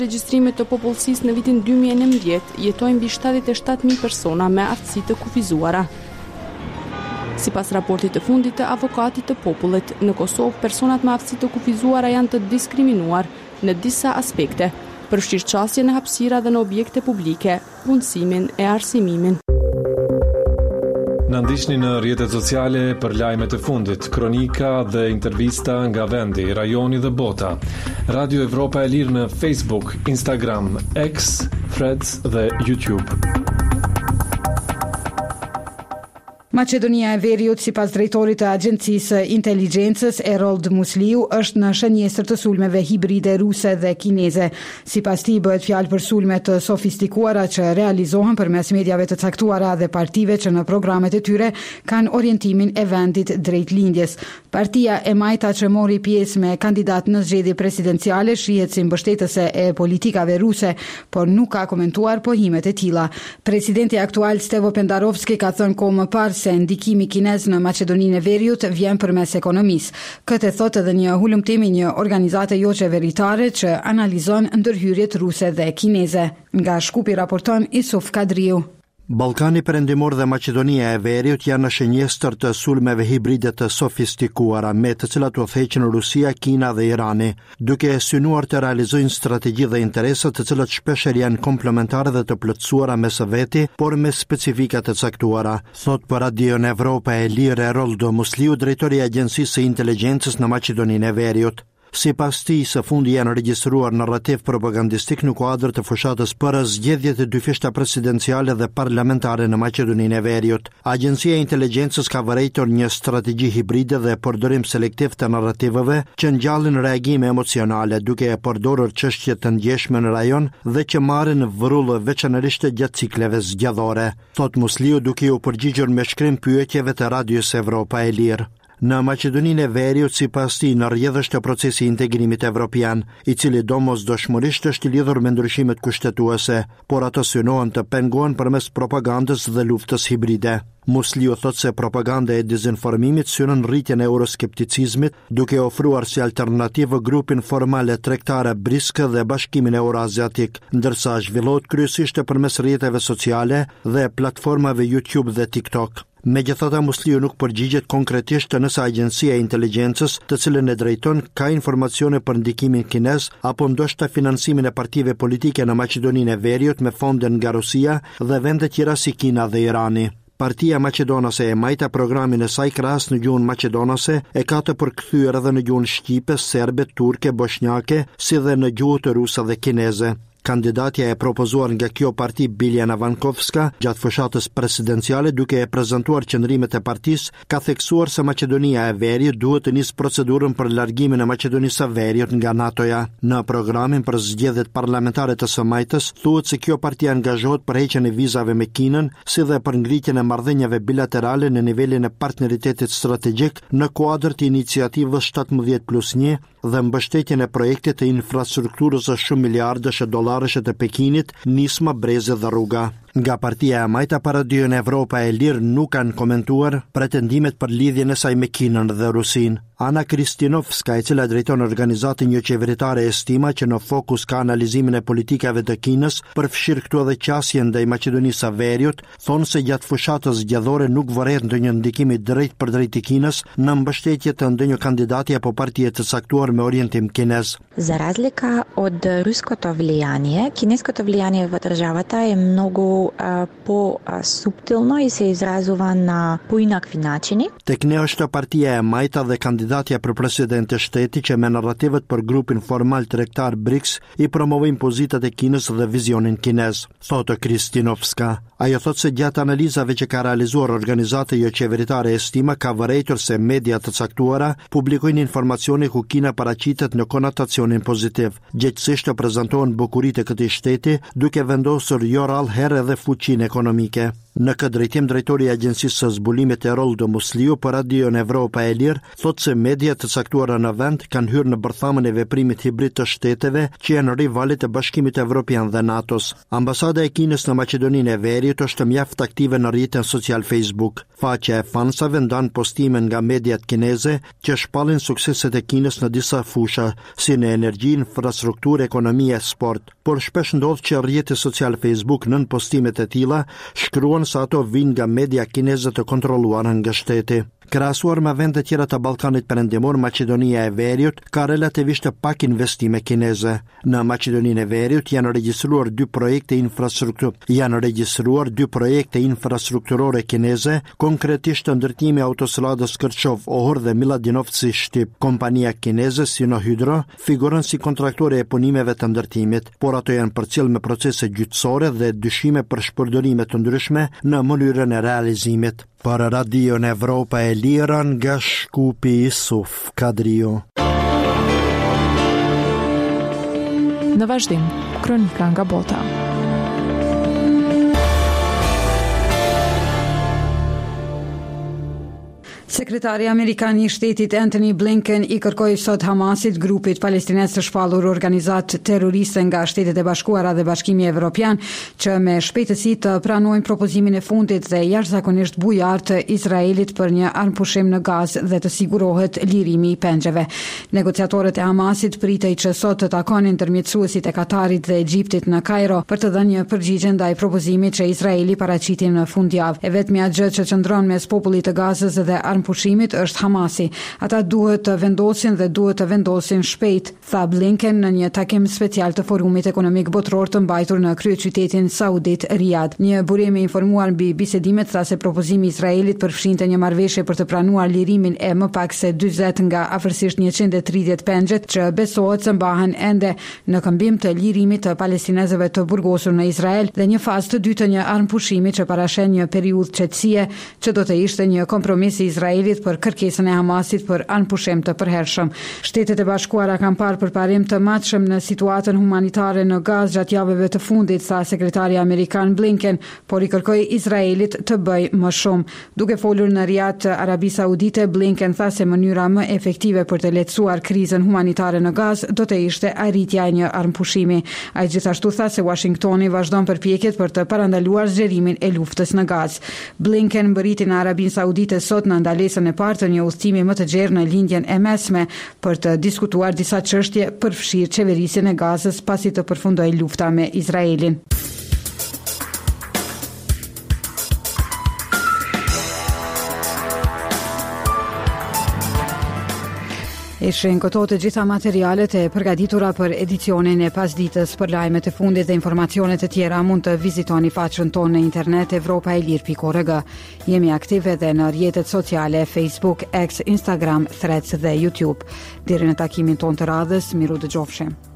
Regjistrimet të popullsisë në vitin 2019 jetojnë mbi 77.000 persona me aftësi të kufizuara. Sipas raportit të fundit të Avokatit të Popullit, në Kosovë personat me aftësi të kufizuara janë të diskriminuar në disa aspekte, përfshirë qasje në hapësira dhe në objekte publike, punësimin e arsimimin. Në ndiqni në rrjetet sociale për lajmet e fundit, kronika dhe intervista nga vendi, rajoni dhe bota. Radio Evropa e Lirë në Facebook, Instagram, X, Threads dhe YouTube. Maqedonia e Veriut, sipas drejtorit të Agjencisë Inteligjencës Erold Musliu, është në shënjestër të sulmeve hibride ruse dhe kineze. Sipas tij bëhet fjalë për sulme të sofistikuara që realizohen përmes mediave të caktuara dhe partive që në programet e tyre kanë orientimin e vendit drejt lindjes. Partia e Majta që mori pjesë me kandidat në zgjedhje presidenciale shihet si mbështetëse e politikave ruse, por nuk ka komentuar pohimet e tilla. Presidenti aktual Stevo Pendarovski ka thënë kohë më parë se ndikimi kinez në Maqedoninë e Veriut vjen përmes ekonomisë. Këtë thotë edhe një hulumtim i një organizate jo qeveritare që analizon ndërhyrjet ruse dhe kineze. Nga Shkupi raporton Isuf Kadriu. Ballkani Perëndimor dhe Maqedonia e Veriut janë në shënjestër të sulmeve hibride të sofistikuara, me të cilat u theqën Rusia, Kina dhe Irani, duke synuar të realizojnë strategji dhe interesa të cilat shpeshher janë komplementare dhe të plotësuara me së veti, por me specifika të caktuara, thot për Radio Evropa e Lirë Erold Musliu, drejtori i Agjencisë së Inteligjencës në Maqedoninë e Veriut. Sipas tij, së fundi janë regjistruar narrativ propagandistik në kuadër të fushatës për zgjedhjet e dy fishta presidenciale dhe parlamentare në Maqedoninë e Veriut. Agjencia e Inteligjencës ka vërejtur një strategji hibride dhe përdorim selektiv të narrativeve që ngjallin reagime emocionale, duke e përdorur çështje të ndjeshme në rajon dhe që marrin vërull veçanërisht gjatë cikleve zgjedhore, thot Musliu, duke u përgjigjur me shkrim pyetjeve të Radios Evropa e Lirë. Në Maqedoninë e Veriut, sipas tij, në rrjedhës të procesi i integrimit evropian, i cili domosdoshmërisht është i lidhur me ndryshimet kushtetuese, por ato synohen të pengohen përmes propagandës dhe luftës hibride. Musliu thot se propaganda e dezinformimit synon rritjen e euroskepticizmit, duke ofruar si alternativë grupin formal tregtare BRICS dhe Bashkimin Euroaziatik, ndërsa zhvillohet kryesisht përmes rrjeteve sociale dhe platformave YouTube dhe TikTok. Megjithatë, Musliu nuk përgjigjet konkretisht nëse Agjencia e Inteligjencës, të cilën e drejton, ka informacione për ndikimin kinez apo ndoshta finansimin e partive politike në Maqedoninë e Veriut me fonde nga Rusia dhe vende tjera si Kina dhe Irani. Partia Maqedonase e Majta programin e saj krahas në gjuhën maqedonase e ka të përkthyer edhe në gjuhën shqipe, serbe, turke, bosnjake, si dhe në gjuhët ruse dhe kineze. Kandidatja e propozuar nga kjo parti, Biljana Vankovska, gjatë fushatës presidenciale, duke e prezantuar qëndrimet e partisë, ka theksuar se Maqedonia e Veriut duhet të nisë procedurën për largimin e Maqedonisë së Veriut nga NATO-ja. Në programin për zgjedhjet parlamentare të së Majtës, thuhet se kjo parti angazhohet për heqjen e vizave me Kinën, si dhe për ngritjen e marrëdhënieve bilaterale në nivelin e partneritetit strategjik në kuadër të iniciativës 17+1 dhe mbështetjen e projektit të infrastrukturës së shumë miliardësh dollarësh të Pekinit, nisma, breze dhe rruga. Nga partia e Majta, para Radio Evropa e Lirë nuk kanë komentuar pretendimet për lidhjen e saj me Kinën dhe Rusinë. Ana Kristinovska, e cila drejton organizatin jo qeveritare, estima që në fokus ka analizimin e politikave të Kinës, përfshirë këtu edhe qasjen ndaj Maqedonisë së Veriut, thonë se gjatë fushatës zgjedhore nuk vëret ndonjë ndikim drejt për drejt i Kinës në mbështetje të ndonjë kandidati apo partie të caktuar me orientim kinez. За разлика от руското влияние, кинеското влияние в държавата е много по-субтилно и се изразува на поинакви начини. Tek ne është partia e Majta dhe kandidatja për president të shteti që me narrativet për grupin formal tregtar BRICS i promovojnë pozitat e Kinës dhe vizionin kinez, thotë Kristinovska. Ajo thotë se gjatë analizave që ka realizuar organizate jo qeveritare, estima ka vërejtur se media të caktuara publikojnë informacione ku Kina paraqitet në konotacionin pozitiv, gjithsesi të prezantohen bukuritë e këtij shteti, duke vendosur jo rallë herë edhe fuqinë ekonomike. Në këtë drejtim, drejtori i Agjencisë së Zbulimit Eroldo Musliu për Radion Evropa e Lirë thotë se mediat të caktuara në vend kanë hyrë në bërthamën e veprimit hibrid të shteteve që janë rivalet të Bashkimit Evropian dhe NATO-s. Ambasada e Kinës në Maqedoninë e Veriut është mjaft aktive në rrjetin social Facebook. Faqja e fansave ndan postime nga mediat kineze që shpallin sukseset e Kinës në disa fusha, si në energji, infrastrukturë, ekonomi e sport. Por shpesh ndodh që rrjeti social Facebook nën postimet e tilla shkruan se ato vijnë nga media kineze të kontrolluara nga shteti. Krahasuar me vende tjera të Ballkanit Perëndimor, Maqedonia e Veriut ka relativisht pak investime kineze. Në Maqedoninë e Veriut janë regjistruar dy projekte infrastrukturore kineze, konkretisht ndërtimi i autostradës Kërçov-Ohër dhe Miladinovci-Shtip. Kompania kineze Sinohydro figuron si kontraktore e punimeve të ndërtimit, por ato janë përcjell me procese gjyqësore dhe dyshime për shpërdorime të ndryshme në mënyrën e realizimit. Për Radion Evropa e Lirë nga Shkupi Isuf Kadrio. Në vazhdim, kronika nga bota. Sekretari Amerikan I Shtetit Antony Blinken I kërkoi sot Hamasit, grupit palestinez të shpallur organizat terroriste nga Shtetet e Bashkuara dhe Bashkimi Evropian, që me shpejtësi të pranojnë propozimin e fundit dhe jashtëzakonisht bujar të Izraelit për një armpushim në Gazë dhe të sigurohet lirimi I pengjeve. Negociatorët e Hamasit pritej që sot të takonin ndërmjetësuesit e Katarit dhe Egjiptit në Kairo për të dhënë një përgjigje ndaj propozimit që Izraeli paraqiti në fundjavë. E vetmja gjë që qëndron mes popullit të Gazës dhe pushimit është Hamasi. Ata duhet të vendosin shpejt, tha Blinken në një takim special të Forumit Ekonomik Botror të mbajtur në kryeqytetin saudit Riyadh. Një burim I informuar mbi bisedimet tha se propozimi I Izraelit përfshinte një marrëveshje për të pranuar lirimin e më pak se 40 nga afërsisht 130 pengjet që besohet se mbahen ende në këmbim të lirimit të palestinezëve të burgosur në Izrael dhe një fazë të dytë të një armpushimi që parashen një periudhë qetësie që do të ishte një kompromis I Izraelit për kërkesën e Hamasit për anpushim të përhershëm. Shtetet e Bashkuara kanë parë përparim të matshëm në situatën humanitare në Gazë gjatë javëve të fundit, tha sekretari amerikan Blinken, por I kërkoi Izraelit të bëjë më shumë. Duke folur në Riyadh të Arabi Saudite, Blinken tha se mënyra më efektive për të lehtësuar krizën humanitare në Gazë do të ishte arritja e një armpushimi. Ai gjithashtu tha se Washingtoni vazhdon përpjekjet për të parandaluar zgjerimin e luftës në Gazë. Blinken mbërriti në Arabinë Saudite sot në ndalesën e parë të një udhëtimi më të gjerë në lindjen e mesme për të diskutuar disa çështje përfshirë qeverisjen e Gazës pasi të përfundoi lufta me Izraelin. Ishin këto të gjitha materialet e përgatitura për edicionin e pasditës. Për lajmet e fundit dhe informacionet e tjera mund të vizitoni faqen tonë në internet evropaelir.org. Jemi aktive edhe në rrjetet sociale Facebook, X, Instagram, Threads dhe YouTube. Deri në takimin tonë të radhës, miru dëgjofshim.